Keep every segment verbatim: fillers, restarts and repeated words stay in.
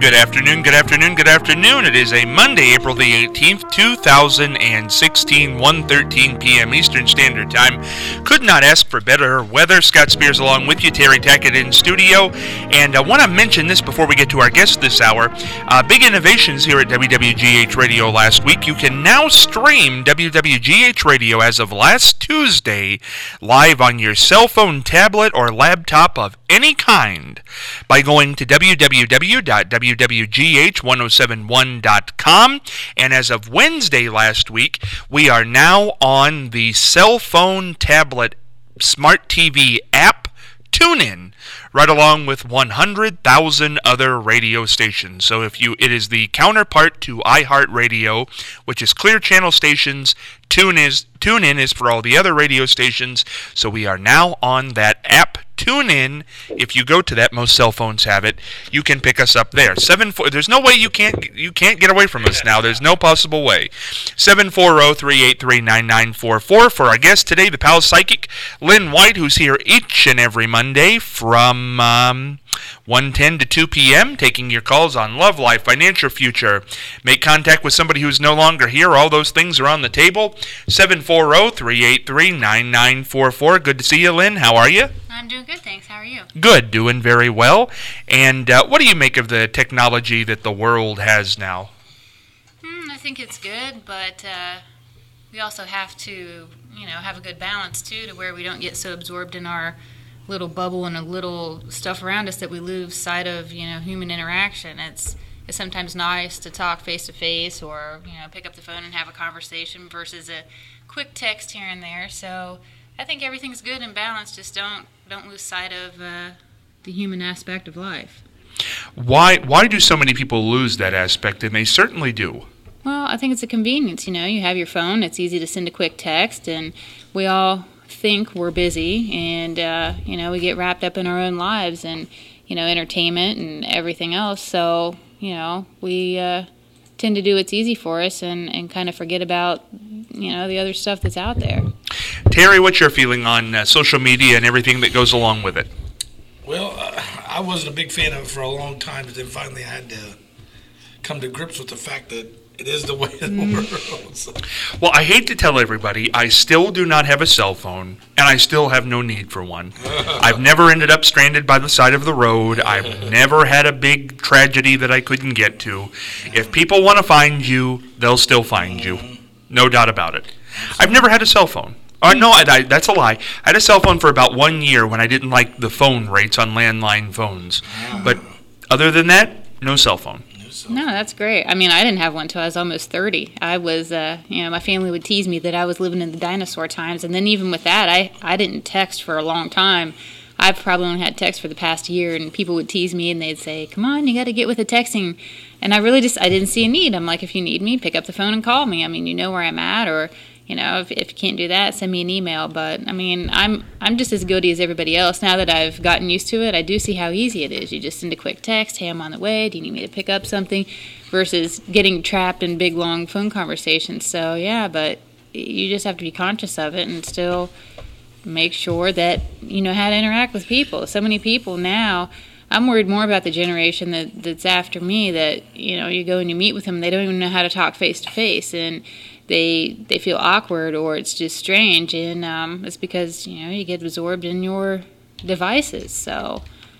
Good afternoon, good afternoon, good afternoon. It is a Monday, April the eighteenth, two thousand sixteen, one thirteen p.m. Eastern Standard Time. Could not ask for better weather. Scott Spears along with you, Terry Tackett in studio. And I want to mention this before we get to our guest this hour. Uh, big innovations here at W W G H Radio last week. You can now stream W W G H Radio as of last Tuesday live on your cell phone, tablet, or laptop of any kind by going to w w w dot w w g h ten seventy-one dot com. And as of Wednesday last week, we are now on the cell phone, tablet, smart T V app TuneIn, right along with one hundred thousand other radio stations. So if you, it is the counterpart to iHeartRadio, which is Clear Channel stations. Tune is TuneIn is for all the other radio stations. So we are now on that app TuneIn. If you go to that, most cell phones have it. You can pick us up there. Seven four. There's no way you can't you can't get away from us now. There's no possible way. seven four zero, three eight three, nine nine four four for our guest today, the Pal Psychic Lynn White, who's here each and every Monday from um, one ten to two p.m. taking your calls on love, life, financial future. Make contact with somebody who's no longer here. All those things are on the table. seven four zero, three eight three, nine nine four four. Good to see you, Lynn. How are you? I'm doing good, thanks. How are you? Good, doing very well. And uh, what do you make of the technology that the world has now? Hmm, I think it's good, but uh, we also have to, you know, have a good balance too, to where we don't get so absorbed in our little bubble and a little stuff around us that we lose sight of, you know, human interaction. It's it's sometimes nice to talk face to face, or you know, pick up the phone and have a conversation versus a quick text here and there. So I think everything's good and balanced. Just don't don't lose sight of uh, the human aspect of life. Why why do so many people lose that aspect? And they certainly do. Well, I think it's a convenience. You know, you have your phone. It's easy to send a quick text, and we all think we're busy, and uh, you know, we get wrapped up in our own lives and you know, entertainment and everything else. So you know, we uh, tend to do what's easy for us and, and kind of forget about you know the other stuff that's out there. Terry, what's your feeling on uh, social media and everything that goes along with it? Well, uh, I wasn't a big fan of it for a long time, but then finally I had to come to grips with the fact that it is the way of the mm. world. So. Well, I hate to tell everybody, I still do not have a cell phone, and I still have no need for one. I've never ended up stranded by the side of the road. I've never had a big tragedy that I couldn't get to. If people want to find you, they'll still find you. No doubt about it. I've never had a cell phone. Uh, no, I, I, that's a lie. I had a cell phone for about one year when I didn't like the phone rates on landline phones. But other than that, no cell phone. No, that's great. I mean, I didn't have one until I was almost thirty. I was, uh, you know, my family would tease me that I was living in the dinosaur times. And then even with that, I, I didn't text for a long time. I've probably only had text for the past year, and people would tease me and they'd say, come on, you got to get with the texting. And I really just, I didn't see a need. I'm like, if you need me, pick up the phone and call me. I mean, you know where I'm at, or, you know, if, if you can't do that, send me an email. But, I mean, I'm I'm just as guilty as everybody else. Now that I've gotten used to it, I do see how easy it is. You just send a quick text, hey, I'm on the way, do you need me to pick up something, versus getting trapped in big, long phone conversations. So, yeah, but you just have to be conscious of it and still make sure that you know how to interact with people. So many people now, I'm worried more about the generation that, that's after me, that, you know, you go and you meet with them, they don't even know how to talk face-to-face, and they they feel awkward, or it's just strange, and um, it's because, you know, you get absorbed in your devices, so...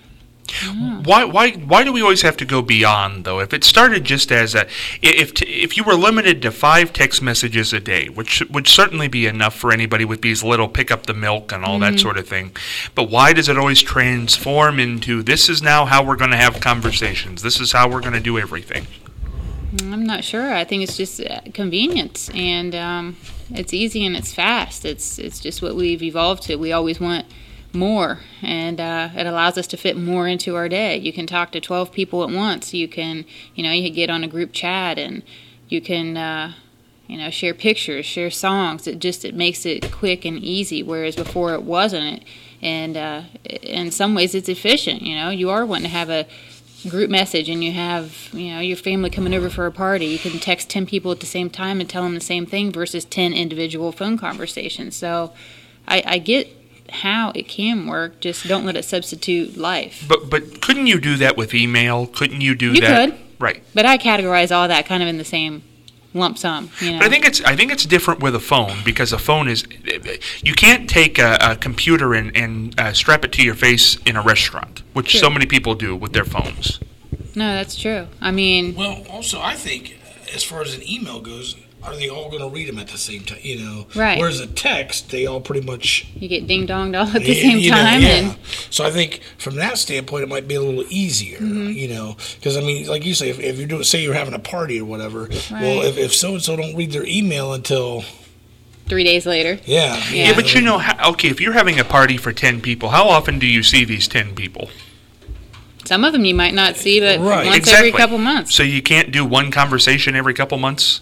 Yeah. Why why why do we always have to go beyond, though? If it started just as a if t- if you were limited to five text messages a day, which would certainly be enough for anybody with these little pick up the milk and all mm-hmm. that sort of thing, but why does it always transform into this is now how we're going to have conversations, this is how we're going to do everything? I'm not sure. I think it's just convenience, and um, it's easy and it's fast. It's it's just what we've evolved to. We always want more, and uh, it allows us to fit more into our day. You can talk to twelve people at once. You can, you know, you can get on a group chat, and you can, uh, you know, share pictures, share songs. It just it makes it quick and easy, whereas before it wasn't. And uh, in some ways, it's efficient. You know, you are wanting to have a group message, and you have, you know, your family coming over for a party. You can text ten people at the same time and tell them the same thing versus ten individual phone conversations. So, I, I get how it can work. Just don't let it substitute life. But but couldn't you do that with email? Couldn't you do You that? could. Right. But I categorize all that kind of in the same lump sum. You know? But I think it's I think it's different with a phone, because a phone is you can't take a, a computer and, and uh, strap it to your face in a restaurant, which True. so many people do with their phones. No, that's true. I mean, Well, also, I think as far as an email goes, are they all going to read them at the same time? You know, Right. Whereas a text, they all pretty much you get ding donged all at the Yeah, same you know, time, yeah. and So I think from that standpoint, it might be a little easier, Mm-hmm. you know, because I mean, like you say, if, if you're doing, say you're having a party or whatever, well, Right. if, if so and so don't read their email until, three days later. yeah, Yeah. Yeah, but you know, how, okay, if you're having a party for ten people, how often do you see these ten people? Some of them you might not see, but Right. once Exactly. every couple months. So you can't do one conversation every couple months?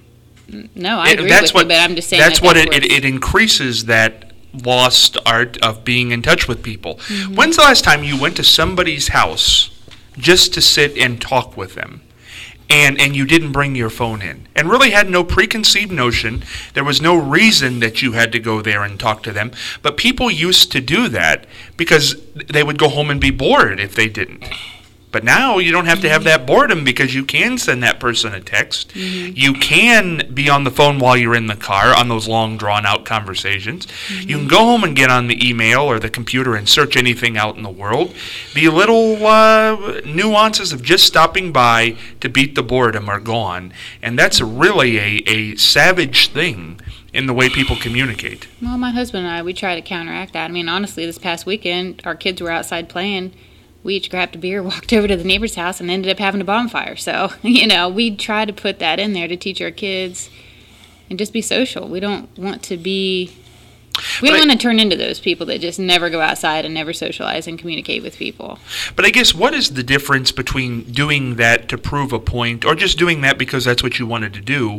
No, I It- agree that's with what, you, but I'm just saying that's that what that's it, where- it, it increases that lost art of being in touch with people. Mm-hmm. When's the last time you went to somebody's house just to sit and talk with them? And, and you didn't bring your phone in, and really had no preconceived notion. There was no reason that you had to go there and talk to them. But people used to do that because they would go home and be bored if they didn't. But now you don't have to have that boredom, because you can send that person a text. Mm-hmm. You can be on the phone while you're in the car on those long, drawn-out conversations. Mm-hmm. You can go home and get on the email or the computer and search anything out in the world. The little uh, nuances of just stopping by to beat the boredom are gone. And that's really a, a savage thing in the way people communicate. Well, my husband and I, we try to counteract that. I mean, honestly, this past weekend, our kids were outside playing. We each grabbed a beer, walked over to the neighbor's house, and ended up having a bonfire. So, you know, we try to put that in there to teach our kids and just be social. We don't want to be, we But don't I- want to turn into those people that just never go outside and never socialize and communicate with people. But I guess what is the difference between doing that to prove a point, or just doing that because that's what you wanted to do,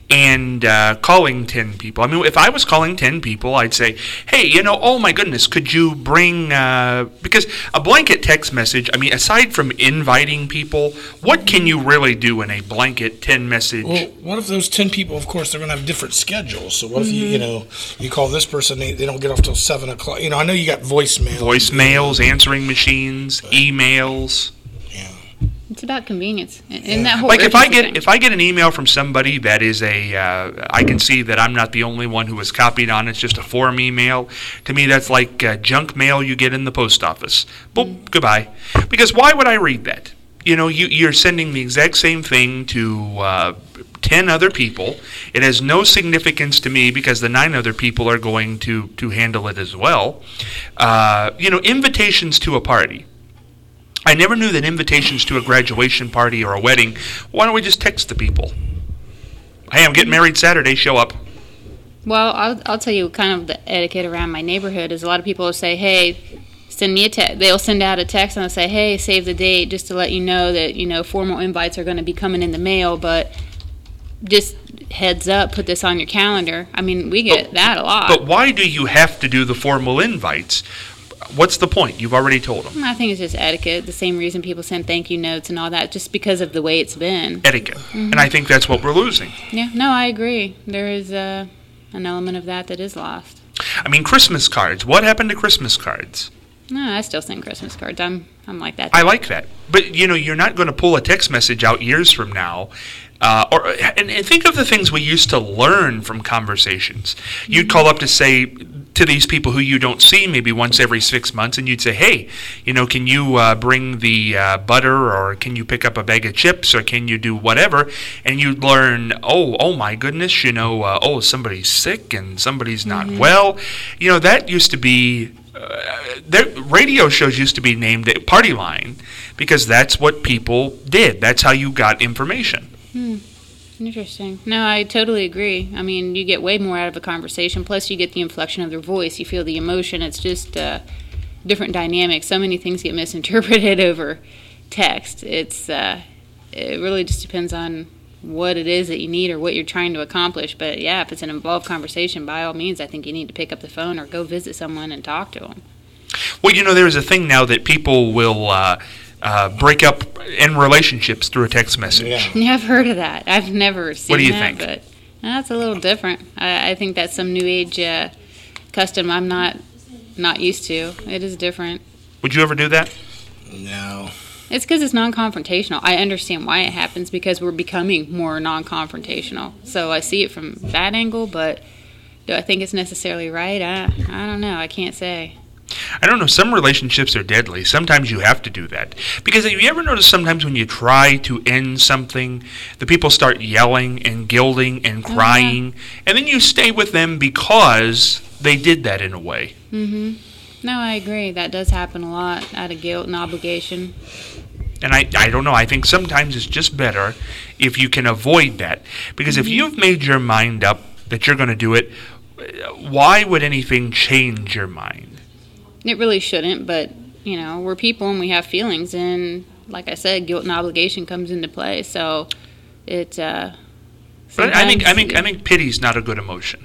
and uh, calling ten people? I mean, if I was calling ten people, I'd say, hey, you know, oh my goodness, could you bring, uh, because a blanket text message, I mean, aside from inviting people, what can you really do in a blanket ten message? well, what if those ten people, of course, they're going to have different schedules. So what if you, you know, you call this person, they, they don't get off till seven o'clock. You know, I know you got voicemail. Voicemails, answering machines, emails. Yeah. It's about convenience. And, and that whole Like if I urgency get thing. if I get an email from somebody that is a uh, I can see that I'm not the only one who was copied on. It's just a form email. To me, that's like uh, junk mail you get in the post office. Boop, goodbye. Because why would I read that? You know, you, you're sending the exact same thing to uh, ten other people. It has no significance to me because the nine other people are going to, to handle it as well. Uh, you know, invitations to a party. I never knew that invitations to a graduation party or a wedding, why don't we just text the people? Hey, I'm getting married Saturday, show up. Well, I'll, I'll tell you kind of the etiquette around my neighborhood is a lot of people will say, hey, send me a text. They'll send out a text and they'll say, hey, save the date just to let you know that, you know, formal invites are going to be coming in the mail, but just heads up, put this on your calendar. I mean, we get But- that a lot. But why do you have to do the formal invites? What's the point? You've already told them. I think it's just etiquette. The same reason people send thank you notes and all that, just because of the way it's been. Etiquette. And I think that's what we're losing. Yeah, no, I agree. There is uh, an element of that that is lost. I mean, Christmas cards. What happened to Christmas cards? No, I still send Christmas cards. I'm I'm like that. I like that. But, you know, you're not going to pull a text message out years from now. Uh, or and, and think of the things we used to learn from conversations. You'd call up to say to these people who you don't see maybe once every six months, and you'd say, hey, you know, can you uh, bring the uh, butter, or can you pick up a bag of chips, or can you do whatever? And you'd learn, oh, oh my goodness, you know, uh, oh, somebody's sick and somebody's not well. You know, that used to be... Uh, their radio shows used to be named Party Line because that's what people did. That's how you got information. Hmm. Interesting. No, I totally agree. I mean, you get way more out of a conversation. Plus, you get the inflection of their voice. You feel the emotion. It's just uh, different dynamics. So many things get misinterpreted over text. It's uh, it really just depends on what it is that you need or what you're trying to accomplish. But yeah, if it's an involved conversation, by all means, I think you need to pick up the phone or go visit someone and talk to them. Well, you know, there's a thing now that people will uh, uh, break up in relationships through a text message. Yeah. Yeah, I've heard of that. I've never seen What do you that, think? but that's a little different. I, I think that's some new age uh, custom I'm not not used to. It is different. Would you ever do that? No. It's because it's non-confrontational. I understand why it happens because we're becoming more non-confrontational. So I see it from that angle, but do I think it's necessarily right? I, I don't know. I can't say. I don't know. Some relationships are deadly. Sometimes you have to do that. Because have you ever noticed sometimes when you try to end something, the people start yelling and gilding and crying, oh, yeah. and then you stay with them because they did that in a way. Mm-hmm. No, I agree. That does happen a lot out of guilt and obligation. And I, I don't know. I think sometimes it's just better if you can avoid that. Because mm-hmm. if you've made your mind up that you're going to do it, why would anything change your mind? It really shouldn't, but, you know, we're people and we have feelings. And like I said, guilt and obligation comes into play. So it, uh... But I think, I think, I think pity's not a good emotion.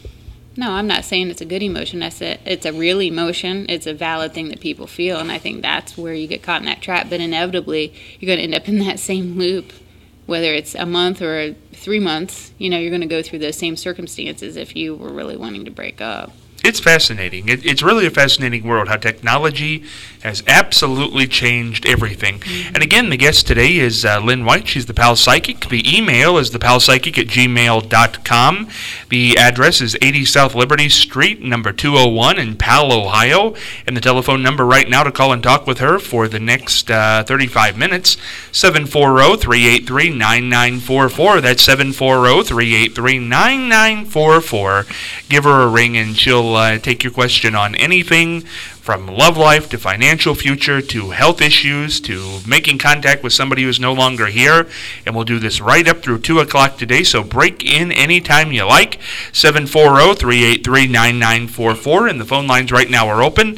No, I'm not saying it's a good emotion. I said it's a real emotion. It's a valid thing that people feel, and I think that's where you get caught in that trap. But inevitably, you're going to end up in that same loop, whether it's a month or three months. You know, you're going to go through those same circumstances if you were really wanting to break up. It's fascinating. It, it's really a fascinating world, how technology has absolutely changed everything. Mm-hmm. And again, the guest today is uh, Lynn White. She's the Pal Psychic. The email is the pal psychic at gmail dot com. The address is eighty South Liberty Street, number two oh one in Pal, Ohio. And the telephone number right now to call and talk with her for the next uh, thirty-five minutes, seven four zero, three eight three, nine nine four four. That's seven four zero, three eight three, nine nine four four. Give her a ring and she'll Uh, take your question on anything from love life to financial future to health issues to making contact with somebody who's no longer here. And we'll do this right up through two o'clock today, so break in anytime you like. seven four zero, three eight three, nine nine four four, and the phone lines right now are open.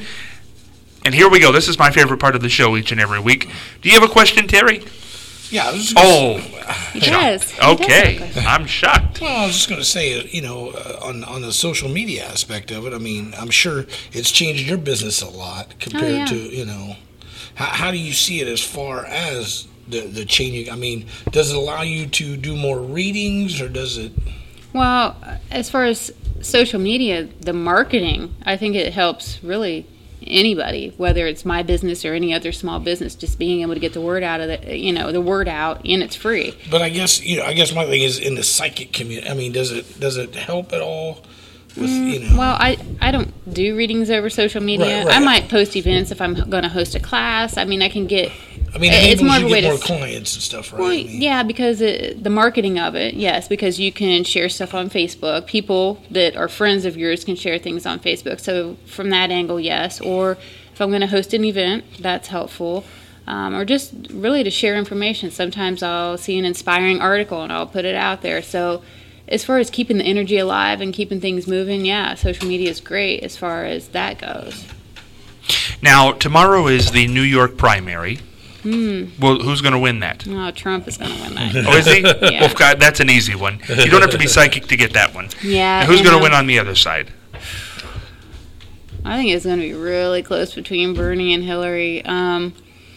And here we go. This is my favorite part of the show each and every week. Do you have a question, Terry? Yeah. I was just oh, he does. He okay. does I'm shocked. Well, I was just going to say, you know, uh, on on the social media aspect of it, I mean, I'm sure it's changed your business a lot compared oh, yeah. to, you know, how, how do you see it as far as the, the changing? I mean, does it allow you to do more readings or does it? Well, as far as social media, the marketing, I think it helps really anybody, whether it's my business or any other small business, just being able to get the word out of the, you know, the word out, and it's free. But I guess, you know, I guess my thing is in the psychic community. I mean, does it does it help at all? With, mm, you know? Well, I I don't do readings over social media. Right, right. I might post events if I'm going to host a class. I mean, I can get. I mean, it it's more of a way get more to clients and stuff, right? Well, I mean, yeah, because it, the marketing of it, yes, because you can share stuff on Facebook. People that are friends of yours can share things on Facebook. So from that angle, yes. Or if I'm going to host an event, that's helpful. Um, or just really to share information. Sometimes I'll see an inspiring article and I'll put it out there. So as far as keeping the energy alive and keeping things moving, yeah, social media is great as far as that goes. Now, tomorrow is the New York primary. Hmm. Well, who's going to win that? Oh, Trump is going to win that. Oh, is he? Yeah. Well, God, that's an easy one. You don't have to be psychic to get that one. Yeah. Now, who's going to um, win on the other side? I think it's going to be really close between Bernie and Hillary. Um,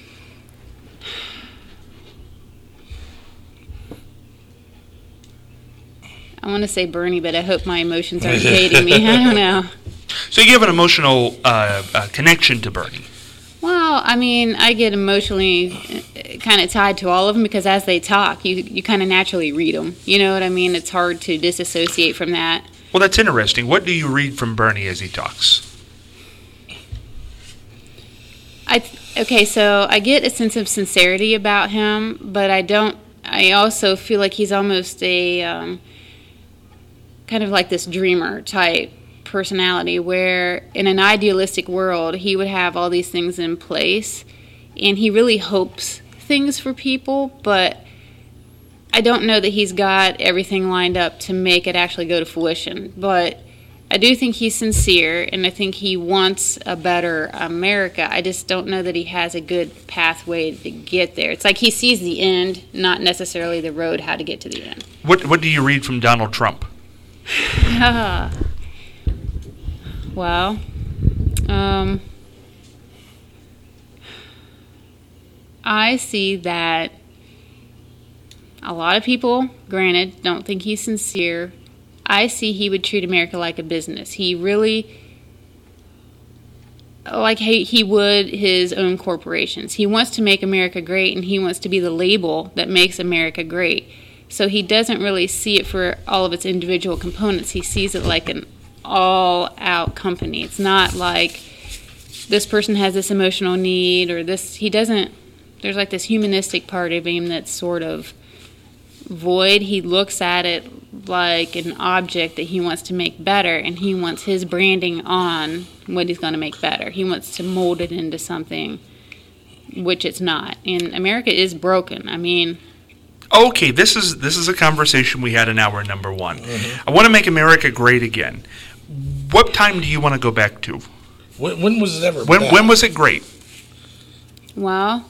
I want to say Bernie, but I hope my emotions aren't fading me. I don't know. So you have an emotional uh, uh, connection to Bernie. Well, I mean, I get emotionally kind of tied to all of them because as they talk, you you kind of naturally read them. You know what I mean? It's hard to disassociate from that. Well, that's interesting. What do you read from Bernie as he talks? I okay, so I get a sense of sincerity about him, but I don't. I also feel like he's almost a um, kind of like this dreamer type personality where in an idealistic world he would have all these things in place and he really hopes things for people, but I don't know that he's got everything lined up to make it actually go to fruition. But I do think he's sincere and I think he wants a better America. I just don't know that he has a good pathway to get there. It's like he sees the end, not necessarily the road how to get to the end. What what do you read from Donald Trump? Well, um, I see that a lot of people, granted, don't think he's sincere. I see he would treat America like a business. He really like he, he would his own corporations. He wants to make America great, and he wants to be the label that makes America great. So he doesn't really see it for all of its individual components. He sees it like an all-out company. It's not like this person has this emotional need or this. He doesn't. There's like this humanistic part of him that's sort of void. He looks at it like an object that he wants to make better, and he wants his branding on what he's going to make better. He wants to mold it into something which it's not. And America is broken. I mean, okay, this is this is a conversation we had in hour number one. Mm-hmm. I want to make America great again. What time do you want to go back to? When, when was it ever? When bad? when was it great? Well,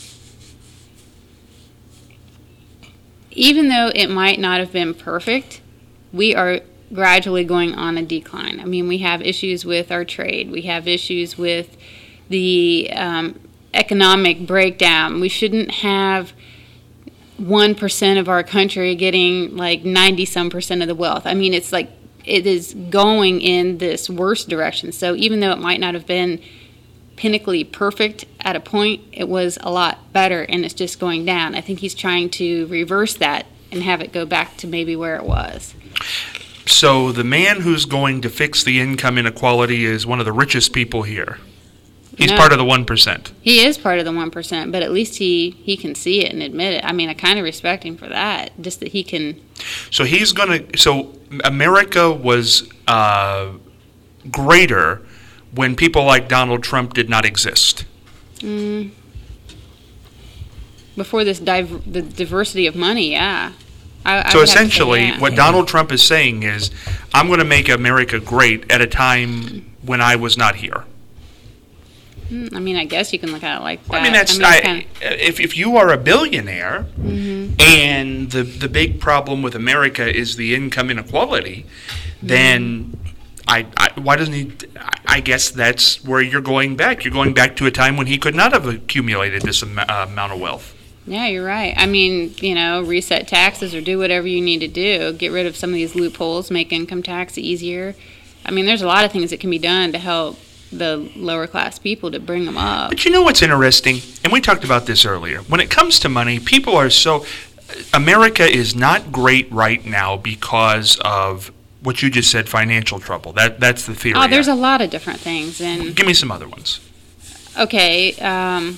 even though it might not have been perfect, we are gradually going on a decline. I mean, we have issues with our trade. We have issues with the um, economic breakdown. We shouldn't have one percent of our country getting like ninety-some percent of the wealth. I mean, it's like it is going in this worse direction. So even though it might not have been pinnacly perfect at a point, it was a lot better, and it's just going down. I think he's trying to reverse that and have it go back to maybe where it was. So the man who's going to fix the income inequality is one of the richest people here. He's No. part of the one percent. He is part of the one percent, but at least he, he can see it and admit it. I mean, I kind of respect him for that, just that he can. So he's going to. So America was uh, greater when people like Donald Trump did not exist. Mm, before this div- the diversity of money, yeah. I, I So would have to say essentially, yeah. what Donald Trump is saying is, I'm going to make America great at a time when I was not here. Mm, I mean, I guess you can look at it like that. I mean, that's I I mean, it's kinda- if if you are a billionaire, Mhm. and the the big problem with America is the income inequality, then I, I why doesn't he? I- I guess that's where you're going back. You're going back to a time when he could not have accumulated this am- uh, amount of wealth. Yeah, you're right. I mean, you know, reset taxes or do whatever you need to do. Get rid of some of these loopholes, make income tax easier. I mean, there's a lot of things that can be done to help the lower class people to bring them up. But you know what's interesting? And we talked about this earlier. When it comes to money, people are so. America is not great right now because of what you just said, financial trouble. That that's the theory. Oh, there's a lot of different things. And Give me some other ones. okay, um,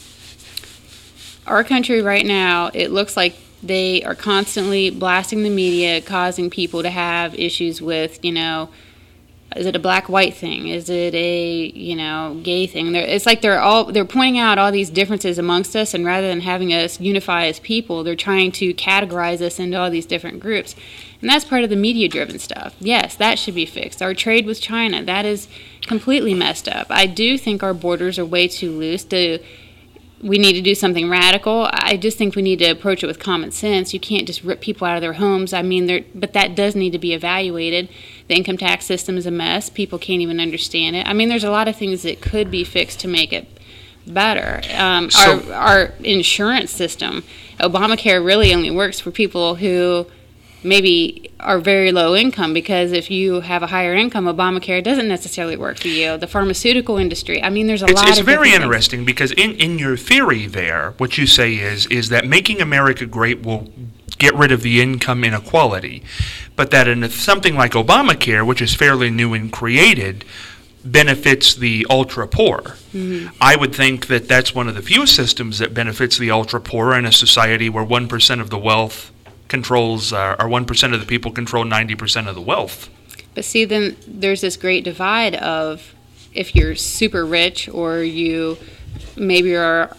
our country right now, it looks like they are constantly blasting the media, causing people to have issues with, you know, is it a black-white thing? Is it a, you know, gay thing? They're, it's like they're all they're pointing out all these differences amongst us, and rather than having us unify as people, they're trying to categorize us into all these different groups. And that's part of the media-driven stuff. Yes, that should be fixed. Our trade with China, that is completely messed up. I do think our borders are way too loose. To, we need to do something radical. I just think we need to approach it with common sense. You can't just rip people out of their homes. I mean, they're, but that does need to be evaluated. The income tax system is a mess. People can't even understand it. I mean, there's a lot of things that could be fixed to make it better. Um, So- our, our insurance system, Obamacare really only works for people who maybe are very low income, because if you have a higher income, Obamacare doesn't necessarily work for you. The pharmaceutical industry, I mean, there's a It's, lot it's of very different things. interesting because in, in your theory there, what you say is is that making America great will get rid of the income inequality, but that in something like Obamacare, which is fairly new and created, benefits the ultra poor. Mm-hmm. I would think that that's one of the few systems that benefits the ultra poor in a society where one percent of the wealth controls, uh, or one percent of the people control ninety percent of the wealth. But see, then there's this great divide of if you're super rich or you maybe are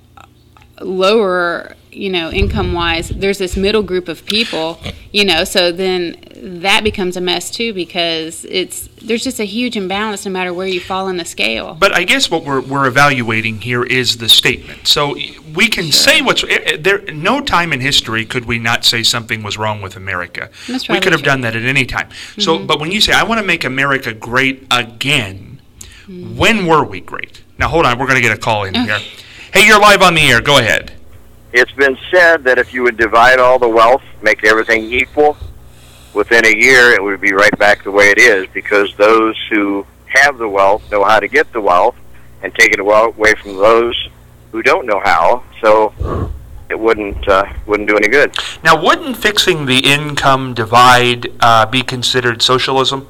lower, you know, income-wise, there's this middle group of people, you know, so then that becomes a mess too, because it's there's just a huge imbalance no matter where you fall on the scale. But I guess what we're we're evaluating here is the statement. So we can say what's there. No time in history could we not say something was wrong with America. That's we probably could have true. done that at any time. So, but when you say I want to make America great again, when were we great? Now hold on, we're going to get a call in here. Hey, you're live on the air. Go ahead. It's been said that if you would divide all the wealth, make everything equal, within a year it would be right back the way it is, because those who have the wealth know how to get the wealth and take it away from those who don't know how. So it wouldn't uh, wouldn't do any good. Now, wouldn't fixing the income divide uh, be considered socialism?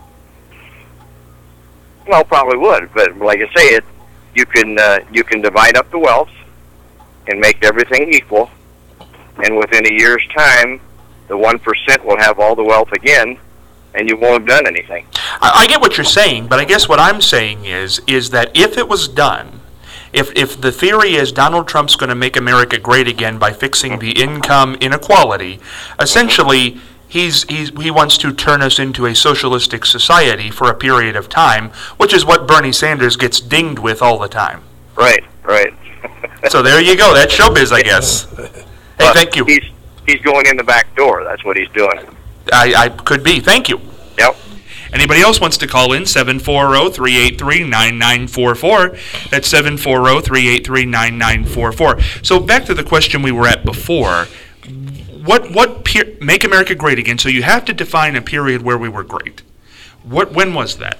Well, probably would, but like I say, it you can uh, you can divide up the wealth and make everything equal, and within a year's time, the one percent will have all the wealth again, and you won't have done anything. I, I get what you're saying, but I guess what I'm saying is is that if it was done, if if the theory is Donald Trump's going to make America great again by fixing the income inequality, essentially he's he's he wants to turn us into a socialistic society for a period of time, which is what Bernie Sanders gets dinged with all the time. Right, right. So there you go. That's showbiz, I guess. Hey, But thank you. He's he's going in the back door. That's what he's doing. I, I could be. Thank you. Yep. Anybody else wants to call in? seven four zero, three eight three, nine nine four four. That's seven four zero, three eight three, nine nine four four. So back to the question we were at before. What what per- make America great again? So you have to define a period where we were great. What when was that?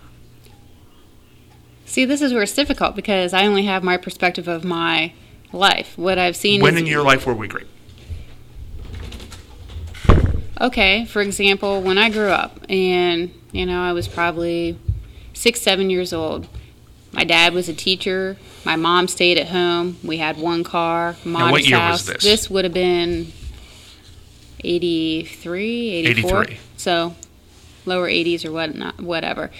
See, this is where it's difficult because I only have my perspective of my life. What I've seen When is, in your life were we great? okay, for example, when I grew up and, you know, I was probably six, seven years old. My dad was a teacher. My mom stayed at home. We had one car, modest what year house. was this? This would have been eighty-three, eighty-four. eighty-three. So lower eighties or whatnot, whatever.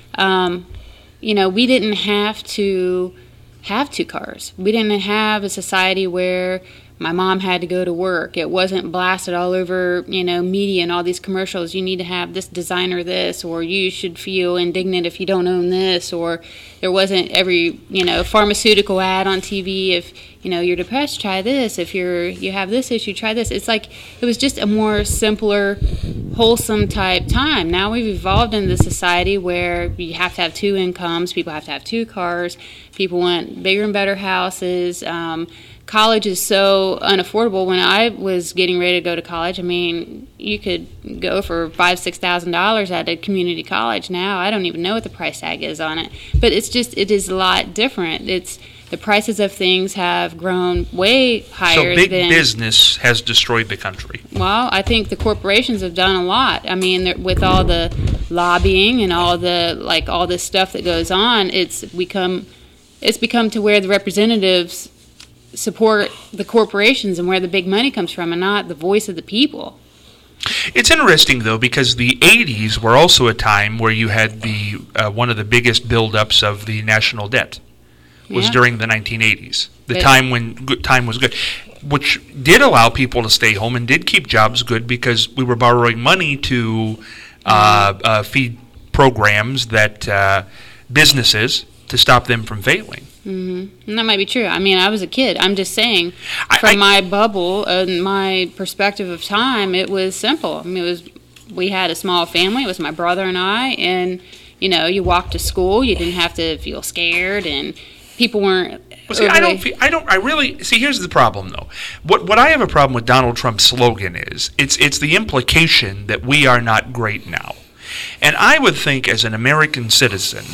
Um, you know, we didn't have to have two cars. We didn't have a society where my mom had to go to work. It wasn't blasted all over, you know, media and all these commercials. You need to have this designer this, or you should feel indignant if you don't own this, or there wasn't every, you know, pharmaceutical ad on T V. If, you know, you're depressed, try this. If you're you have this issue, try this. It's like it was just a more simpler, wholesome type time. Now we've evolved into the society where you have to have two incomes. People have to have two cars. People want bigger and better houses. Um, College is so unaffordable. When I was getting ready to go to college, I mean, you could go for five, six thousand dollars at a community college. Now I don't even know what the price tag is on it. But it's just it is a lot different. It's the prices of things have grown way higher. So big than, business has destroyed the country. Well, I think the corporations have done a lot. I mean, with all the lobbying and all the like all this stuff that goes on, it's become it's become to where the representatives support the corporations and where the big money comes from and not the voice of the people. It's interesting, though, because the eighties were also a time where you had the uh, one of the biggest buildups of the national debt was Yeah. during the nineteen eighties, the But- time when good time was good, which did allow people to stay home and did keep jobs good because we were borrowing money to uh, uh, feed programs that uh, businesses to stop them from failing. Mm-hmm. And that might be true. I mean, I was a kid. I'm just saying, I- from I- my bubble and my perspective of time, it was simple. I mean, it was we had a small family. It was my brother and I, and you know, you walked to school. You didn't have to feel scared, and people weren't. Well, see, I don't. overly- Feel, I don't. I really see. Here's the problem, though. What what I have a problem with Donald Trump's slogan is it's it's the implication that we are not great now, and I would think as an American citizen,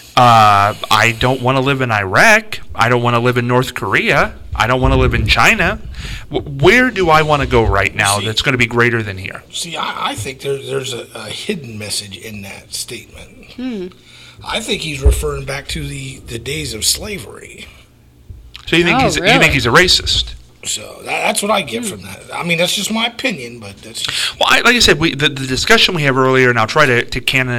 uh, I don't want to live in Iraq. I don't want to live in North Korea. I don't want to live in China. W- where do I want to go right now See- that's going to be greater than here? See, I, I think there, there's a, a hidden message in that statement. Hmm. I think he's referring back to the, the days of slavery. So you think Oh, he's you really? think he's a racist? So that, that's what I get Hmm. from that. I mean, that's just my opinion, but that's just, Well, I, like I said, we, the, the discussion we have earlier, and I'll try to, to kind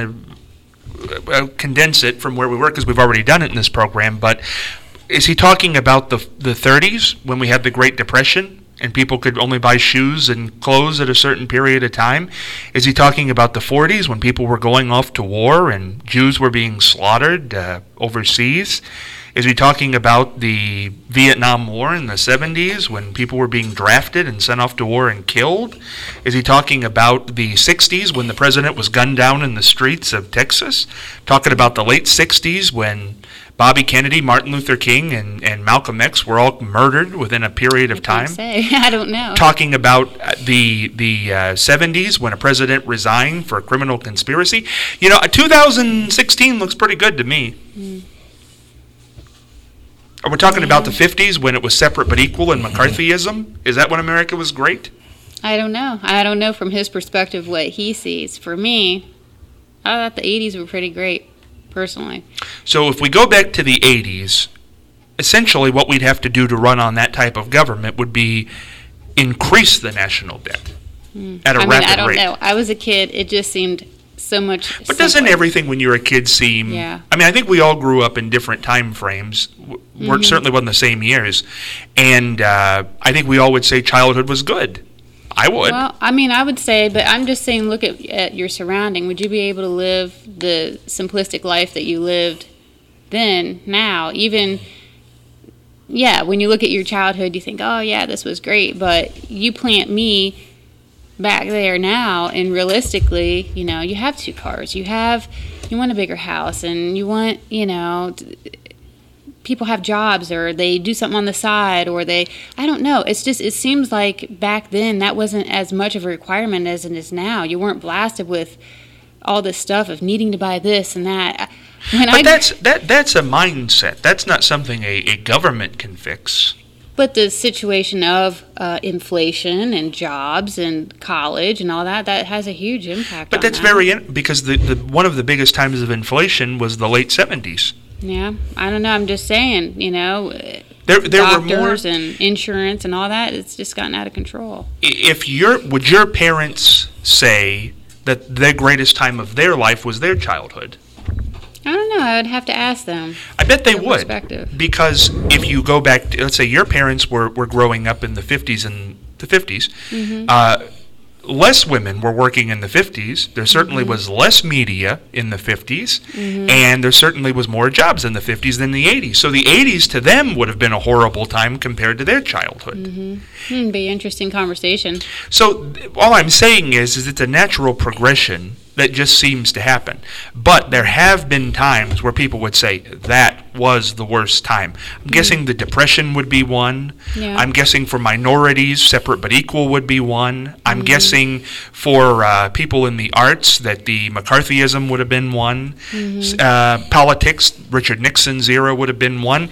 of uh, condense it from where we were because we've already done it in this program, but is he talking about the the thirties when we had the Great Depression and people could only buy shoes and clothes at a certain period of time? Is he talking about the forties when people were going off to war and Jews were being slaughtered uh, overseas? Is he talking about the Vietnam War in the seventies when people were being drafted and sent off to war and killed? Is he talking about the sixties when the president was gunned down in the streets of Texas? Talking about the late sixties when Bobby Kennedy, Martin Luther King, and, and Malcolm X were all murdered within a period of I can't time? say. I don't know. Talking about the the uh, seventies when a president resigned for a criminal conspiracy. You know, two thousand sixteen looks pretty good to me. Mm. Are we talking Yeah. about the fifties when it was separate but equal and McCarthyism? Is that when America was great? I don't know. I don't know from his perspective what he sees. For me, I thought the eighties were pretty great, personally. So if we go back to the eighties, essentially what we'd have to do to run on that type of government would be increase the national debt Mm. at a I mean, rapid I don't rate. know. I was a kid. It just seemed so much. But doesn't simpler. everything when you're a kid seem... Yeah. I mean, I think we all grew up in different time frames. W- Mhm. Certainly wasn't the same years. And uh, I think we all would say childhood was good. I would. Well, I mean, I would say, but I'm just saying, look at, at your surrounding. Would you be able to live the simplistic life that you lived then, now? Even, yeah, when you look at your childhood, you think, oh, yeah, this was great. But you plant me back there now, and realistically, you know, you have two cars. You have, you want a bigger house, and you want, you know, t- people have jobs, or they do something on the side, or they, I don't know. It's just, it seems like back then that wasn't as much of a requirement as it is now. You weren't blasted with all this stuff of needing to buy this and that. When but I, that's that that's a mindset. That's not something a, a government can fix. But the situation of uh, inflation and jobs and college and all that, that has a huge impact But on that's that. very... In, because the, the one of the biggest times of inflation was the late seventies. Yeah, I don't know. I'm just saying, you know, There, there were more... doctors and insurance and all that, it's just gotten out of control. If your would your parents say that the greatest time of their life was their childhood? I don't know. I would have to ask them. I bet they Their would. perspective. Because if you go back, to, let's say your parents were, were growing up in the fifties and the fifties, Mm-hmm. uh, less women were working in the fifties. There certainly Mm-hmm. was less media in the fifties, Mm-hmm. and there certainly was more jobs in the fifties than the eighties. So the eighties to them would have been a horrible time compared to their childhood. Mm-hmm. Hmm, be an interesting conversation. So th- all I'm saying is, is it's a natural progression that just seems to happen. But there have been times where people would say, that was the worst time. I'm guessing the Depression would be one. Yeah. I'm guessing for minorities, separate but equal would be one. I'm guessing for uh, people in the arts that the McCarthyism would have been one. S- Uh, politics, Richard Nixon's era would have been one.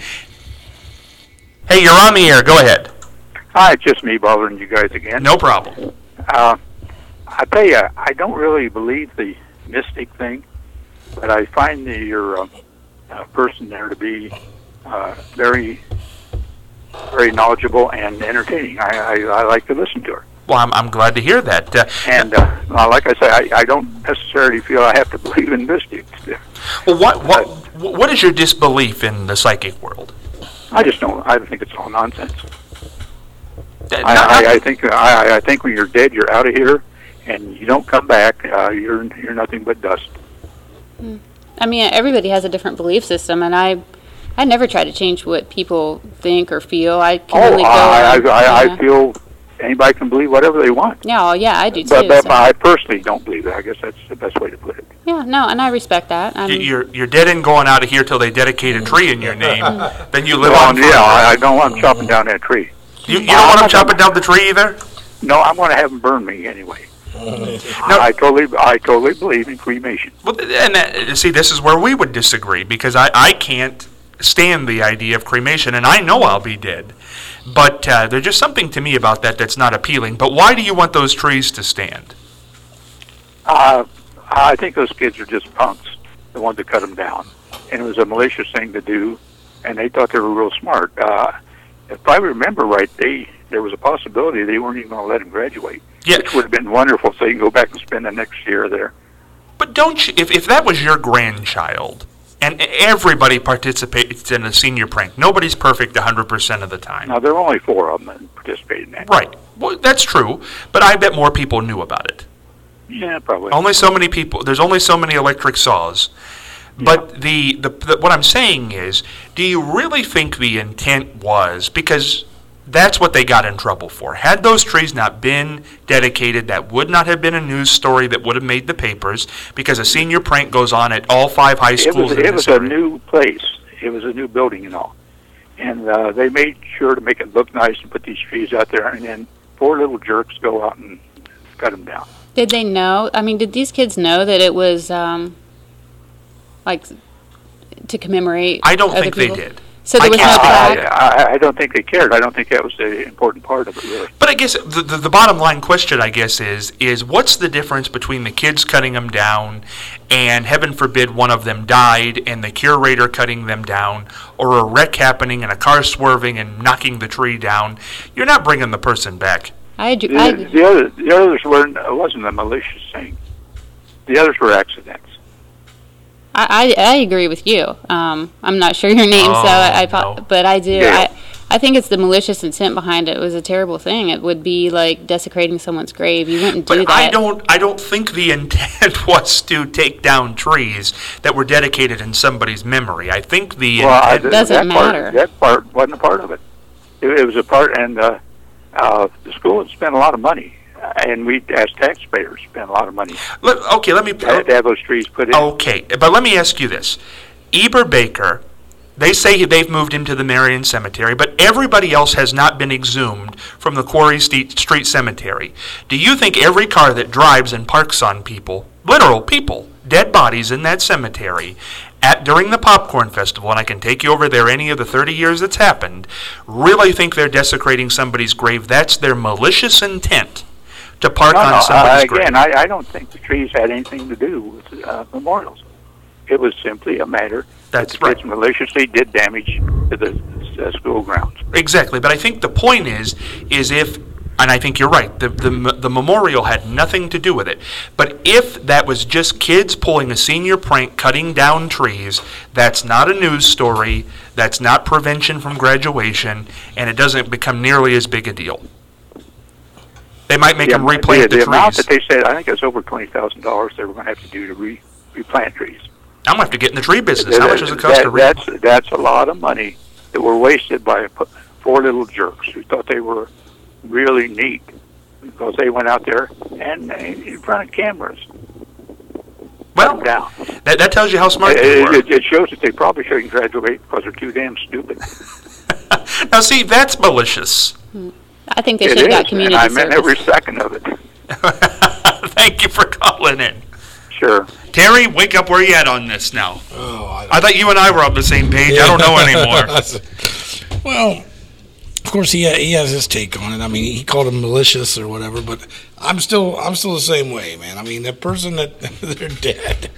Hey, you're on the air. Go ahead. Hi, it's just me bothering you guys again. No problem. Uh, I tell you, I don't really believe the mystic thing, but I find the, your uh, uh, person there to be uh, very, very knowledgeable and entertaining. I, I, I like to listen to her. Well, I'm, I'm glad to hear that. Uh, And uh, uh, like I say, I, I don't necessarily feel I have to believe in mystics. Well, what what what is your disbelief in the psychic world? I just don't. I think it's all nonsense. Uh, I, not- I, I think I, I think when you're dead, you're out of here, and you don't come back. Uh, you're you're nothing but dust. I mean, everybody has a different belief system, and I, I never try to change what people think or feel. I can Oh, only go. I, I, on- I, yeah. I feel anybody can believe whatever they want. Yeah, well, yeah, I do too. But, but so- I personally don't believe it. I guess that's the best way to put it. yeah, no, and I respect that. I'm, you- You're you're dead and going out of here till they dedicate a tree in your name. Then you live Well, on. yeah, forever. I, I don't want them chopping down that tree. You, you don't want them chopping down the tree either. No, I'm going to have them burn me anyway. I totally, I totally believe in cremation. Well, th- and that, see, this is where we would disagree because I, I can't stand the idea of cremation, and I know I'll be dead. But uh, there's just something to me about that that's not appealing. But why do you want those trees to stand? Uh, I think those kids are just punks, the ones that cut them down. And it was a malicious thing to do, and they thought they were real smart. Uh, if I remember right, they there was a possibility they weren't even going to let him graduate, Yeah. which would have been wonderful, so he can go back and spend the next year there. But don't you, if, if that was your grandchild, and everybody participates in a senior prank, nobody's perfect one hundred percent of the time. Now, there were only four of them that participated in that. Right. Well, that's true, but I bet more people knew about it. Yeah, probably. Only so many people, there's only so many electric saws. But the, the, the what I'm saying is, do you really think the intent was, because that's what they got in trouble for. Had those trees not been dedicated, that would not have been a news story that would have made the papers, because a senior prank goes on at all five high schools it was, in it this was a area. new place. It was a new building and all. And uh, they made sure to make it look nice and put these trees out there, and then four little jerks go out and cut them down. Did they know? I mean, did these kids know that it was um, like to commemorate? I don't other think people? they did. So there I was no can't speak to plaque. that. I, I don't think they cared. I don't think that was the important part of it, really. But I guess the, the, the bottom line question, I guess, is is what's the difference between the kids cutting them down and, heaven forbid, one of them died and the curator cutting them down, or a wreck happening and a car swerving and knocking the tree down? You're not bringing the person back. I, agree- The, I, the, other, the others weren't, it wasn't a malicious thing. The others were accidents. I, I, I agree with you. Um, I'm not sure your name, Oh, so I, I po- no. but I do. Yeah. I, I think it's the malicious intent behind it. It was a terrible thing. It would be like desecrating someone's grave. You wouldn't do But that. I don't I don't think the intent was to take down trees that were dedicated in somebody's memory. I think the Well, I, intent, Doesn't that matter. Part, that part wasn't a part of it. It, it was a part, and uh, uh, the school had spent a lot of money, and we, as taxpayers, spent a lot of money let, okay, let me to, to have those trees put in. Okay, but let me ask you this. Eber Baker, they say they've moved him to the Marion Cemetery, but everybody else has not been exhumed from the Quarry Street, Street Cemetery. Do you think every car that drives and parks on people, literal people, dead bodies in that cemetery, at during the Popcorn Festival, and I can take you over there any of the thirty years that's happened, really think they're desecrating somebody's grave? That's their malicious intent to park no, on no, somebody's uh, grave. again, I, I don't think the trees had anything to do with uh, memorials. It was simply a matter That's that right. kids maliciously did damage to the uh, school grounds. Exactly, but I think the point is, is if, and I think you're right, the, the the memorial had nothing to do with it. But if that was just kids pulling a senior prank, cutting down trees, that's not a news story, that's not prevention from graduation, and it doesn't become nearly as big a deal. They might make them replant the, the, the amount trees. that they said, I think it was over twenty thousand dollars they were going to have to do to re, replant trees. I'm going to have to get in the tree business. How That- much does it cost that- to re- that's, that's a lot of money that were wasted by p- four little jerks who thought they were really neat because they went out there and uh, in front of cameras. Well, Cut 'em down. that, that tells you how smart It, they were. it, it shows that they probably shouldn't graduate because they're too damn stupid. Now, see, that's malicious. I think they It should have got is, community and I meant service. every second of it. Thank you for calling in. Sure. Terry, wake up where you at on this now. Oh, I, I thought you and I were on the same page. I don't know anymore. Well, of course he ha- he has his take on it. I mean, he called him malicious or whatever, but I'm still I'm still the same way, man. I mean, the person that they're dead.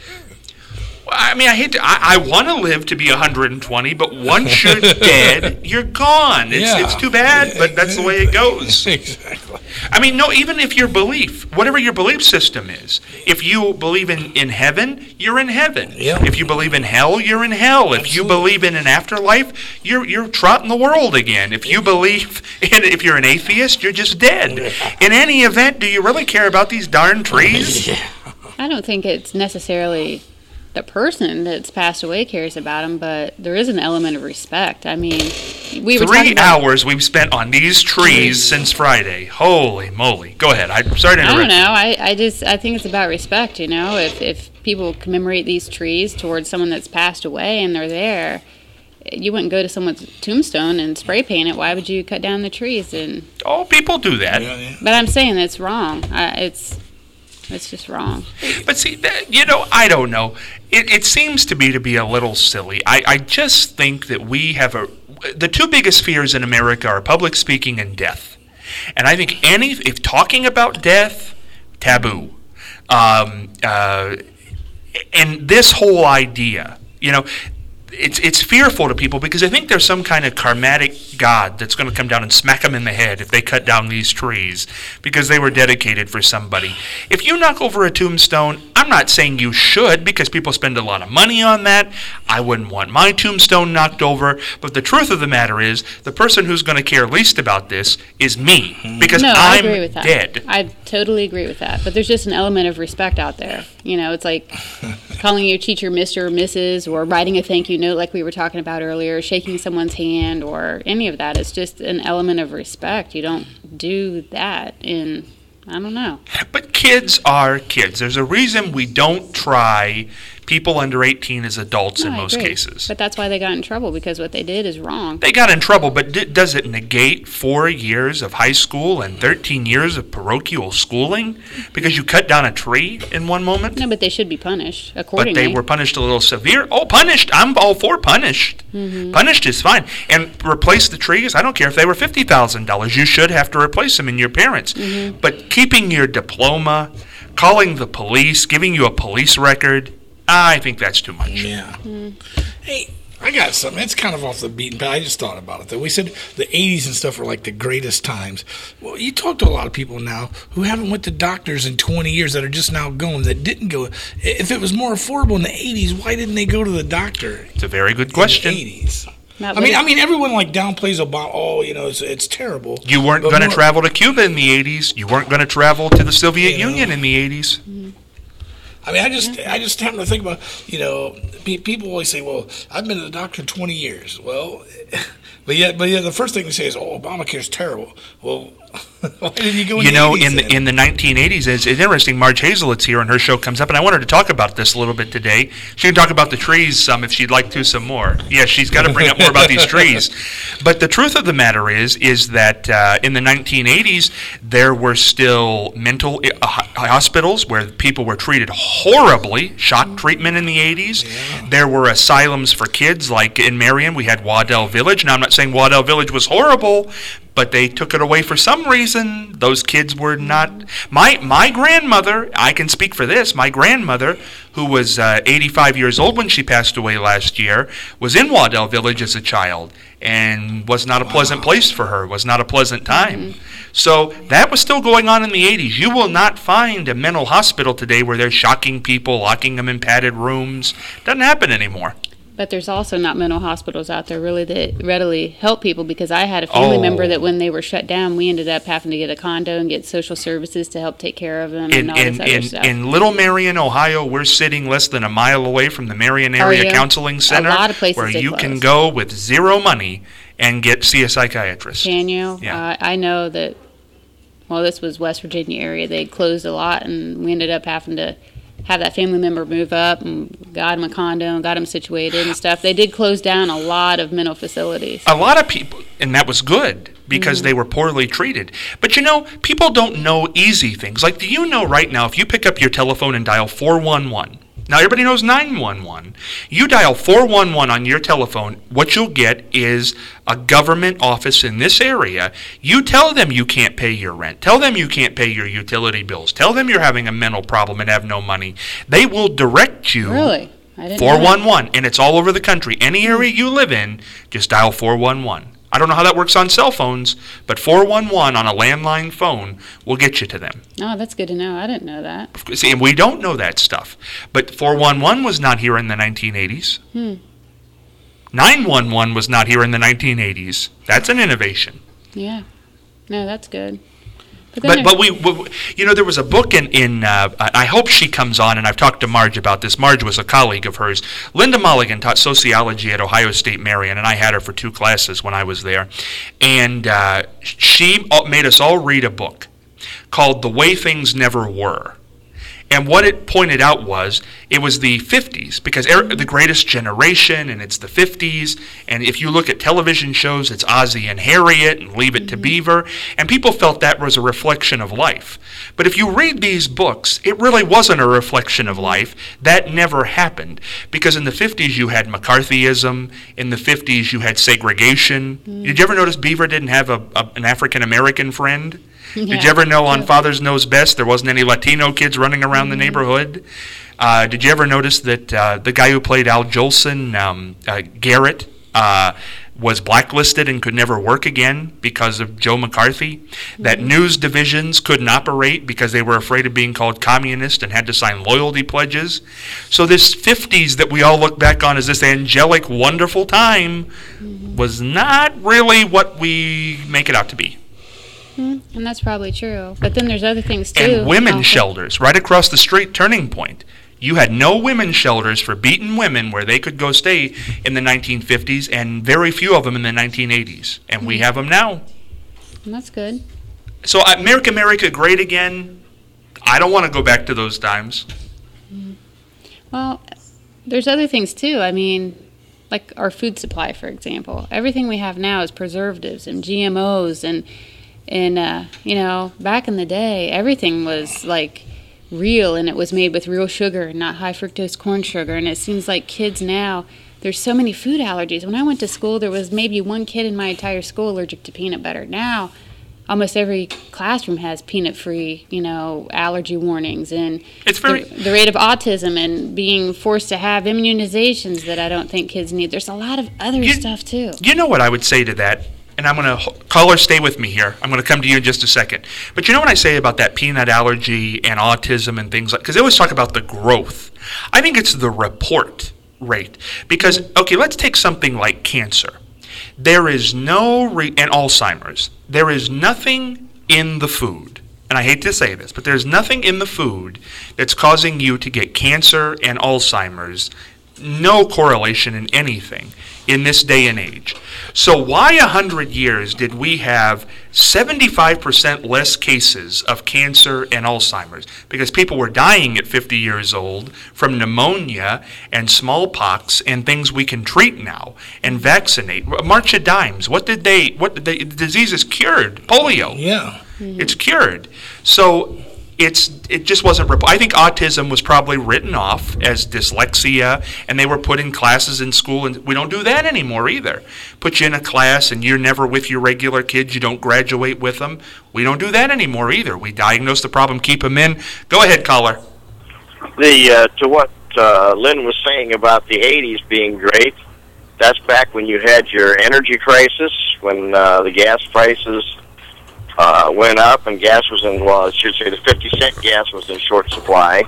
I mean, I hate to. I, I want to live to be one hundred twenty, but once you're dead, you're gone. It's, Yeah. it's too bad, but that's the way it goes. Exactly. I mean, no, even if your belief, whatever your belief system is, if you believe in, in heaven, you're in heaven. Yeah. If you believe in hell, you're in hell. If you Absolutely. believe in an afterlife, you're you're trotting the world again. If you believe in, if you're an atheist, you're just dead. In any event, do you really care about these darn trees? Yeah. I don't think it's necessarily the person that's passed away cares about him, but there is an element of respect. I mean, we were talking Three about, hours we've spent on these trees since Friday. Holy moly. Go ahead. I'm sorry to I interrupt. don't know. I, I just I think it's about respect. You know, if if people commemorate these trees towards someone that's passed away and they're there, you wouldn't go to someone's tombstone and spray paint it. Why would you cut down the trees? And Oh, people do that. Yeah, yeah. but I'm saying that's wrong. Uh, it's it's just wrong. But see, that, you know, I don't know. It, it seems to me to be a little silly. I, I just think that we have a... The two biggest fears in America are public speaking and death. And I think any... If talking about death, taboo. Um, uh, and this whole idea, you know... It's it's fearful to people because they think there's some kind of karmatic God that's going to come down and smack them in the head if they cut down these trees because they were dedicated for somebody. If you knock over a tombstone, I'm not saying you should because people spend a lot of money on that. I wouldn't want my tombstone knocked over. But the truth of the matter is the person who's going to care least about this is me because No, I I'm agree with that. dead. I totally agree with that. But there's just an element of respect out there. You know, it's like calling your teacher Mister or Missus or writing a thank you note like we were talking about earlier, shaking someone's hand or any of that. It's just an element of respect. You don't do that in, I don't know. But kids are kids. There's a reason we don't try people under eighteen as adults No, in I most agree. cases. But that's why they got in trouble, because what they did is wrong. They got in trouble, but d- does it negate four years of high school and thirteen years of parochial schooling because you cut down a tree in one moment? No, but they should be punished But accordingly. they were punished a little severe. Oh, punished. I'm all for punished. Mm-hmm. Punished is fine. And replace the trees. I don't care if they were fifty thousand dollars. You should have to replace them in your parents. Mm-hmm. But keeping your diploma, calling the police, giving you a police record, I think that's too much. Yeah. Hey, I got something. It's kind of off the beaten path. I just thought about it, though. We said the eighties and stuff were like the greatest times. Well, you talk to a lot of people now who haven't went to doctors in twenty years that are just now going, that didn't go. If it was more affordable in the eighties, why didn't they go to the doctor It's a very good question. in the eighties? Not I mean, really- I mean, everyone like downplays Obama. Oh, you know, it's, it's terrible. You weren't But going to more- travel to Cuba in the eighties. You weren't going to travel to the Soviet You know. Union in the eighties. I mean, I just, I just happen to think about, you know, pe- people always say, "Well, I've been to the doctor twenty years." Well, but yet, but yet, the first thing they say is, "Oh, Obamacare's terrible." Well, why did you go? In You the know, eighties in the then? in the nineteen eighties, it's, it's interesting. Marge Hazelit's here, and her show comes up, and I wanted to talk about this a little bit today. She can talk about the trees some if she'd like to some more. Yeah, she's got to bring up more about these trees. But the truth of the matter is, is that uh, in the nineteen eighties, there were still mental uh, ho- hospitals where people were treated horribly. Shock treatment in the eighties. There were asylums for kids, like in Marion, we had Waddell Village. Now, I'm not saying Waddell Village was horrible, but they took it away for some reason. Those kids were not. My my grandmother, I can speak for this. My grandmother, who was uh, eighty-five years old when she passed away last year, was in Waddell Village as a child, and was not a pleasant place for her. Was not a pleasant time. So that was still going on in the eighties. You will not find a mental hospital today where they're shocking people, locking them in padded rooms. Doesn't happen anymore. But there's also not mental hospitals out there really that readily help people, because I had a family Oh. member that when they were shut down, we ended up having to get a condo and get social services to help take care of them In, and all this in, other in, stuff. in Little Marion, Ohio, we're sitting less than a mile away from the Marion Are Area you? Counseling A Center, lot of places where they you can closed. go with zero money and get see a psychiatrist. Can you? Yeah. Uh, I know that, well, this was West Virginia area. They closed a lot, and we ended up having to have that family member move up and got him a condo and got him situated and stuff. They did close down a lot of mental facilities. A lot of people, and that was good because Mm-hmm. they were poorly treated. But you know, people don't know easy things. Like, do you know right now, if you pick up your telephone and dial four one one, now everybody knows nine one one, you dial four one one on your telephone, what you'll get is a government office in this area. You tell them you can't pay your rent. Tell them you can't pay your utility bills. Tell them you're having a mental problem and have no money. They will direct you. Really? I didn't know four that. one one, and it's all over the country. Any area you live in, just dial four one one. I don't know how that works on cell phones, but four one one on a landline phone will get you to them. Oh, that's good to know. I didn't know that. See, and we don't know that stuff. But four one one was not here in the nineteen eighties. Hmm. nine one one was not here in the nineteen eighties. That's an innovation. Yeah. No, that's good. But, then But but we, we you know, there was a book in in uh, I hope she comes on, and I've talked to Marge about this. Marge was a colleague of hers. Linda Mulligan taught sociology at Ohio State Marion, and I had her for two classes when I was there. And uh, she made us all read a book called "The Way Things Never Were." And what it pointed out was, it was the fifties, because er- the greatest generation, and it's the fifties, and if you look at television shows, it's Ozzie and Harriet, and Leave It to Beaver, and people felt that was a reflection of life. But if you read these books, it really wasn't a reflection of life. That never happened, because in the fifties you had McCarthyism, in the fifties you had segregation. Did you ever notice Beaver didn't have a, a, an African-American friend? Did Yeah. you ever know on Father's Knows Best there wasn't any Latino kids running around the neighborhood? Uh, did you ever notice that uh, the guy who played Al Jolson, um, uh, Garrett, uh, was blacklisted and could never work again because of Joe McCarthy? That news divisions couldn't operate because they were afraid of being called communist and had to sign loyalty pledges. So this fifties that we all look back on as this angelic, wonderful time was not really what we make it out to be. Mm-hmm. And that's probably true. But then there's other things too. And women also. shelters right across the street, Turning Point. You had no women's shelters for beaten women where they could go stay in the nineteen fifties, and very few of them in the nineteen eighties. And we have them now. And that's good. So uh, Make America Great Again, I don't want to go back to those times. Well, there's other things too. I mean, like our food supply, for example. Everything we have now is preservatives and G M Os. And, and uh, you know, back in the day, everything was like real, and it was made with real sugar, not high fructose corn sugar. And it seems like kids now, there's so many food allergies. When I went to school, there was maybe one kid in my entire school allergic to peanut butter. Now, almost every classroom has peanut-free, you know, allergy warnings. And it's very the, the rate of autism and being forced to have immunizations that I don't think kids need. There's a lot of other you, stuff, too. You know what I would say to that? And I'm going to, caller, stay with me here. I'm going to come to you in just a second. But you know what I say about that peanut allergy and autism and things like, because they always talk about the growth. I think it's the report rate. Because, okay, let's take something like cancer. There is no, re- and Alzheimer's, there is nothing in the food, and I hate to say this, but there's nothing in the food that's causing you to get cancer and Alzheimer's. No correlation in anything in this day and age. So why a hundred years did we have seventy-five percent less cases of cancer and Alzheimer's? Because people were dying at fifty years old from pneumonia and smallpox and things we can treat now and vaccinate. March of Dimes, what did they, what did they, the disease is cured. Polio. Yeah. Mm-hmm. It's cured. So It's it just wasn't. Rep- I think autism was probably written off as dyslexia, and they were put in classes in school, and we don't do that anymore either. Put you in a class, and you're never with your regular kids. You don't graduate with them. We don't do that anymore either. We diagnose the problem, keep them in. Go ahead, caller. The uh, to what uh, Lynn was saying about the eighties being great, that's back when you had your energy crisis, when uh, the gas prices Uh, went up, and gas was in, well, I should say the fifty cent gas was in short supply.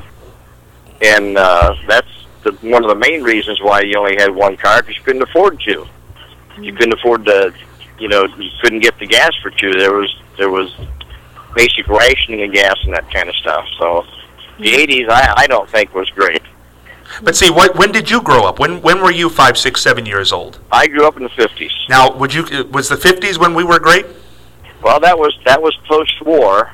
And uh, that's the, one of the main reasons why you only had one car, because you couldn't afford two. You couldn't afford to, you know, you couldn't get the gas for two. There was there was basic rationing of gas and that kind of stuff. So the eighties, I, I don't think was great. But see, what, when did you grow up? When when were you five, six, seven years old? I grew up in the fifties. Now, would you was the fifties when we were great? Well, that was that was post-war,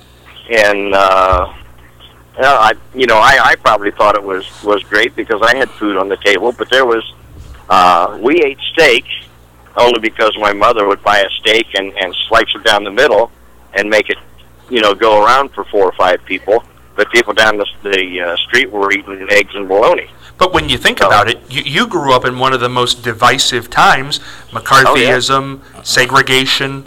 and uh, you know, I you know I, I probably thought it was, was great because I had food on the table. But there was uh, we ate steak only because my mother would buy a steak and, and slice it down the middle and make it you know go around for four or five people. But people down the, the uh, street were eating eggs and bologna. But when you think about it, you, you grew up in one of the most divisive times: McCarthyism, oh, yeah. segregation.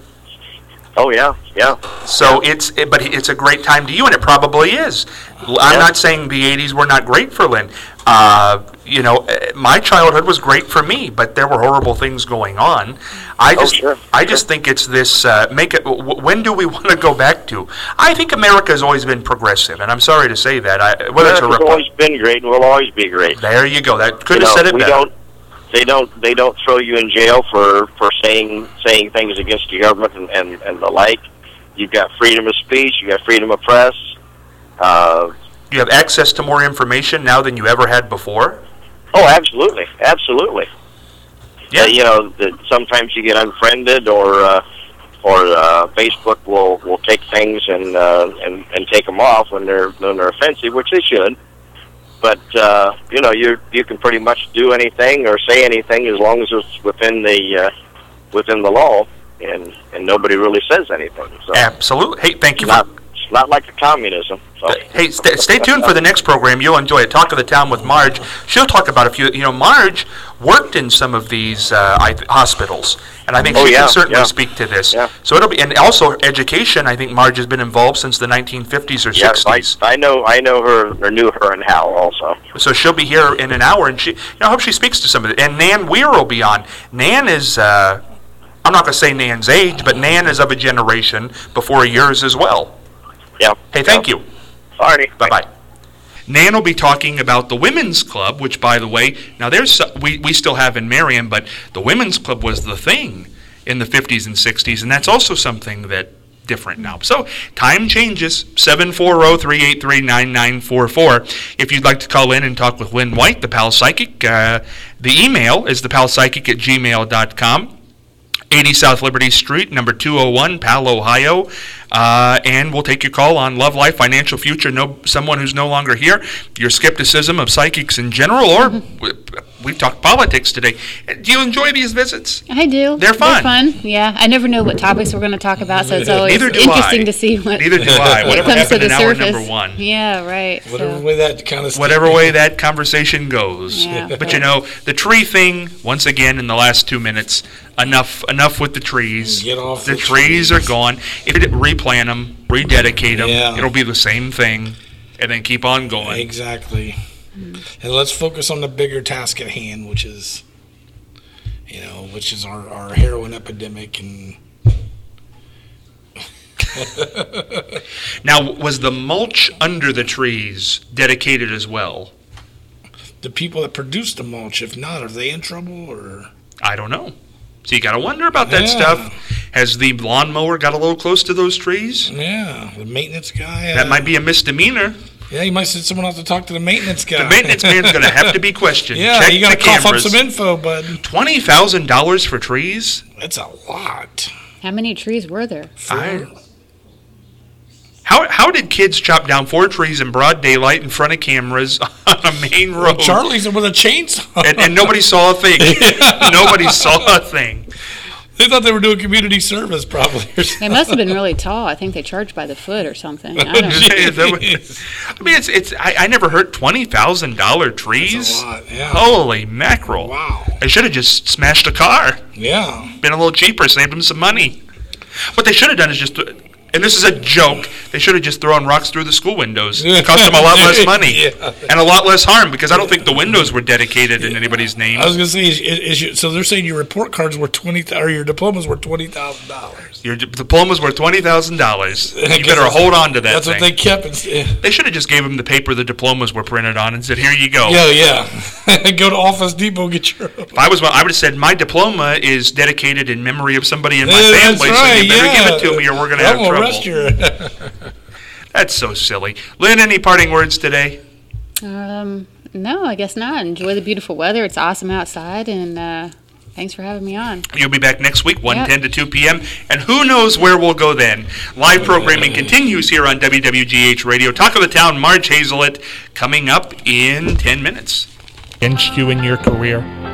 Oh yeah, yeah. So yeah. it's, it, but it's a great time to you, and it probably is. I'm yeah. not saying the eighties were not great for Lynn. Uh, you know, my childhood was great for me, but there were horrible things going on. I just, oh, sure. I just think it's this. Uh, make it. W- when do we want to go back to? I think America has always been progressive, and I'm sorry to say that. I, whether America's it's a always been great, and will always be great. There you go. That could you have know, said it we better. Don't, They don't. They don't throw you in jail for, for saying saying things against the government and, and, and the like. You've got freedom of speech. You got freedom of press. Uh, you have access to more information now than you ever had before. Oh, absolutely, absolutely. Yeah, uh, you know, the, sometimes you get unfriended, or uh, or uh, Facebook will, will take things and, uh, and and take them off when they're when they're offensive, which they should. But uh, you know, you you can pretty much do anything or say anything as long as it's within the uh, within the law, and, and nobody really says anything. So absolutely. Hey, thank you. Not, for... It's not like the communism. So. Hey, stay, stay tuned for the next program. You'll enjoy it. Talk of the Town with Marge. She'll talk about a few. You know, Marge worked in some of these uh, hospitals, and I think oh, she yeah, can certainly yeah. speak to this. Yeah. So it'll be, and also education. I think Marge has been involved since the nineteen fifties or yeah, sixties. I, I know, I know her, or knew her and Hal also. So she'll be here in an hour, and she, you know, I hope she speaks to some of it. And Nan Weir will be on. Nan is. Uh, I'm not going to say Nan's age, but Nan is of a generation before yours as well. Yeah. Hey, thank yeah. you. All righty. Bye-bye. Nan will be talking about the Women's Club, which, by the way, now there's we, we still have in Marion, but the Women's Club was the thing in the fifties and sixties, and that's also something that different now. So time changes. seven four zero, three eight three, nine nine four four. If you'd like to call in and talk with Lynn White, the Pal Psychic, uh, the email is thepalpsychic at gmail dot com. eighty South Liberty Street, number two oh one, Pal, Ohio. Uh, and we'll take your call on love, life, financial future, no, someone who's no longer here, your skepticism of psychics in general, or mm-hmm. we've talked politics today. Do you enjoy these visits? I do. They're fun. They're fun, yeah. I never know what topics we're going to talk about, so it's always Neither do interesting I. to see what, Neither do I. what Whatever comes to happened the in hour surface. number one. Yeah, right. Whatever so. way that kind of Whatever way that conversation goes. Yeah. But you know, the tree thing, once again, in the last two minutes, enough enough with the trees. Get off the the trees. trees. are gone. If it replant them, rededicate them, Yeah. it'll be the same thing, and then keep on going. Exactly. And let's focus on the bigger task at hand, which is, you know, which is our, our heroin epidemic. And Now, was the mulch under the trees dedicated as well? the people that produce the mulch, if not, are they in trouble or? I don't know. So you got to wonder about that Yeah. stuff. Has the lawnmower got a little close to those trees? Yeah, the maintenance guy. That uh, might be a misdemeanor. Yeah, you might send someone out to talk to the maintenance guy. The maintenance man's going to have to be questioned. Yeah, Check you got to the cough up cameras. some info, bud. twenty thousand dollars for trees? That's a lot. How many trees were there? I- How how did kids chop down four trees in broad daylight in front of cameras on a main road? Charlie's with a chainsaw. and, and nobody saw a thing. Nobody saw a thing. They thought they were doing community service, probably. Or They must have been really tall. I think they charged by the foot or something. I don't know. Yeah, that was- I mean, it's it's. I, I never heard twenty thousand dollar trees. That's a lot, yeah. Holy mackerel! Wow. They should have just smashed a car. Yeah. Been a little cheaper, saved them some money. What they should have done is just. And this is a joke. They should have just thrown rocks through the school windows. It cost them a lot less money Yeah. and a lot less harm because I don't think the windows were dedicated in anybody's name. I was gonna say, is, is your, so they're saying your report cards were twenty, or your diplomas were twenty thousand dollars. Your diplomas were twenty thousand dollars. You better That's- hold on to that That's thing. what they kept. And, They should have just gave them the paper the diplomas were printed on and said, "Here you go." yeah, yeah. Go to Office Depot, get your. If I was, I would have said, "My diploma is dedicated in memory of somebody in my Yeah, that's family, so right, you better yeah. give it to me, or we're going to That have will trouble." arrest your. That's so silly. Lynn, any parting words today? Um, no, I guess not. Enjoy the beautiful weather. It's awesome outside, and uh, thanks for having me on. You'll be back next week, one Yep. ten to two p.m., and who knows where we'll go then. Live programming continues here on W W G H Radio. Talk of the Town, Marge Hazelett, coming up in ten minutes. Against you in your career?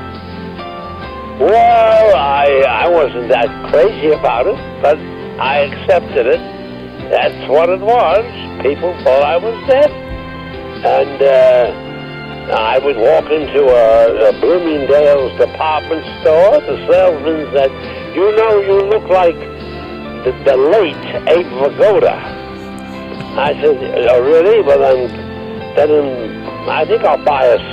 Well, I I wasn't that crazy about it, but I accepted it. That's what it was. People thought I was dead. And uh, I would walk into a, a Bloomingdale's department store. The salesman said, "You know, you look like the, the late Abe Vigoda." I said, "Oh, really? Well, then, then I think I'll buy a